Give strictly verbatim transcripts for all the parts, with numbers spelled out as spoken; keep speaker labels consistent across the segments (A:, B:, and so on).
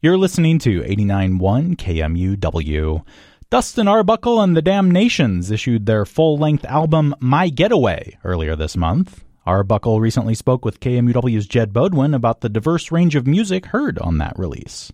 A: You're listening to eighty-nine point one K M U W. Dustin Arbuckle and the Damnations issued their full-length album My Getaway earlier this month. Arbuckle recently spoke with K M U W's Jed Bodwin about the diverse range of music heard on that release.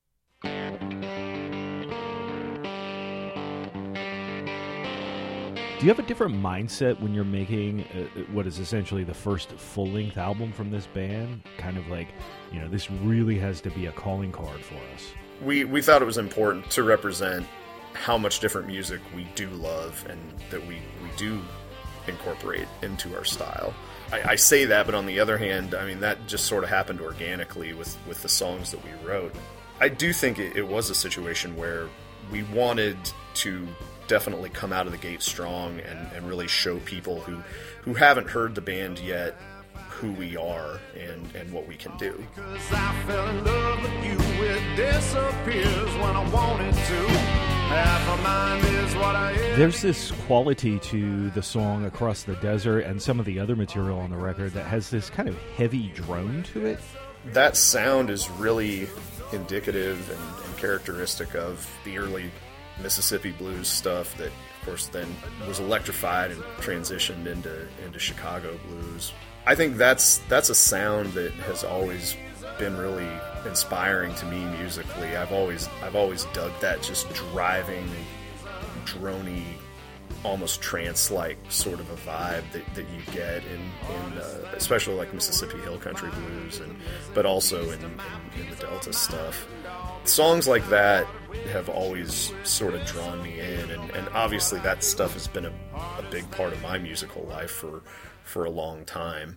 B: Do you have a different mindset when you're making uh, what is essentially the first full-length album from this band? Kind of like, you know, this really has to be a calling card for us.
C: We we thought it was important to represent how much different music we do love and that we, we do incorporate into our style. I, I say that, but on the other hand, I mean, that just sort of happened organically with, with the songs that we wrote. I do think it, it was a situation where we wanted to definitely come out of the gate strong and, and really show people who, who haven't heard the band yet who we are and, and what we can do.
D: Because I fell in love with you, it disappears when I wanted to. Half a mind is what I am.
B: There's this quality to the song Across the Desert and some of the other material on the record that has this kind of heavy drone to it.
C: That sound is really indicative and, and characteristic of the early Mississippi blues stuff that, of course, then was electrified and transitioned into into Chicago blues. I think that's that's a sound that has always been really inspiring to me musically. I've always I've always dug that just driving, drony, almost trance-like sort of a vibe that, that you get in, in uh, especially like Mississippi Hill Country blues, and but also in, in, in the Delta stuff. Songs like that have always sort of drawn me in, and, and obviously that stuff has been a, a big part of my musical life for for a long time.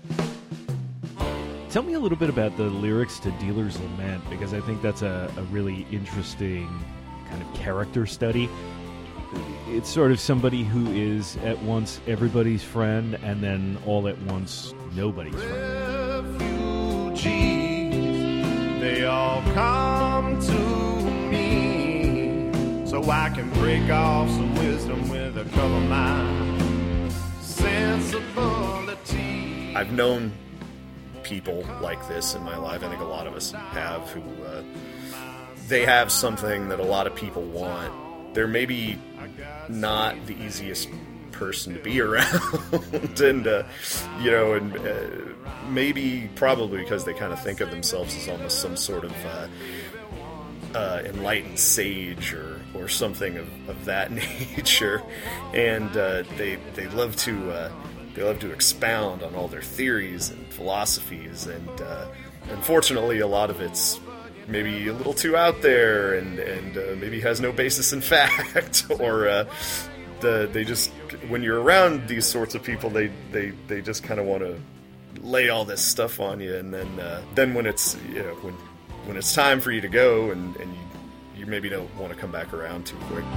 B: Tell me a little bit about the lyrics to Dealer's Lament, because I think that's a, a really interesting kind of character study. It's sort of somebody who is at once everybody's friend and then all at once nobody's friend.
D: Refugees, they all come to me, so I can break off some wisdom with a cover my sensibility.
C: I've known people like this in my life. I think a lot of us have, who uh, they have something that a lot of people want. They're maybe not the easiest person to be around, and uh, you know, and uh, maybe probably because they kind of think of themselves as almost some sort of uh, uh, enlightened sage or or something of, of that nature, and uh, they they love to uh, they love to expound on all their theories and philosophies, and uh, unfortunately, a lot of it's maybe a little too out there, and and uh, maybe has no basis in fact, or uh, the they just, when you're around these sorts of people, they they, they just kind of want to lay all this stuff on you, and then uh, then when it's you know when when it's time for you to go, and, and you you maybe don't want to come back around too quick.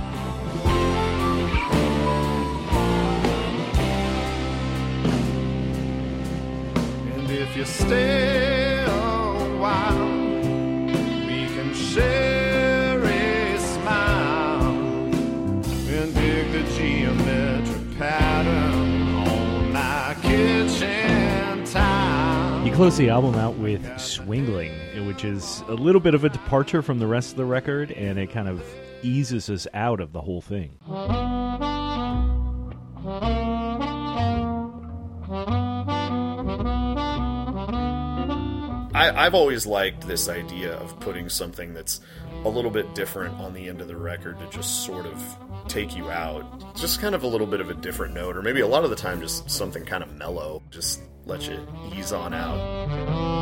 D: And if you stay a while, share a smile and dig the geometric pattern on my kitchen tile.
B: You close the album out with Swingling, which is a little bit of a departure from the rest of the record, and it kind of eases us out of the whole thing.
C: I, I've always liked this idea of putting something that's a little bit different on the end of the record to just sort of take you out. Just kind of a little bit of a different note, or maybe a lot of the time just something kind of mellow, just let you ease on out.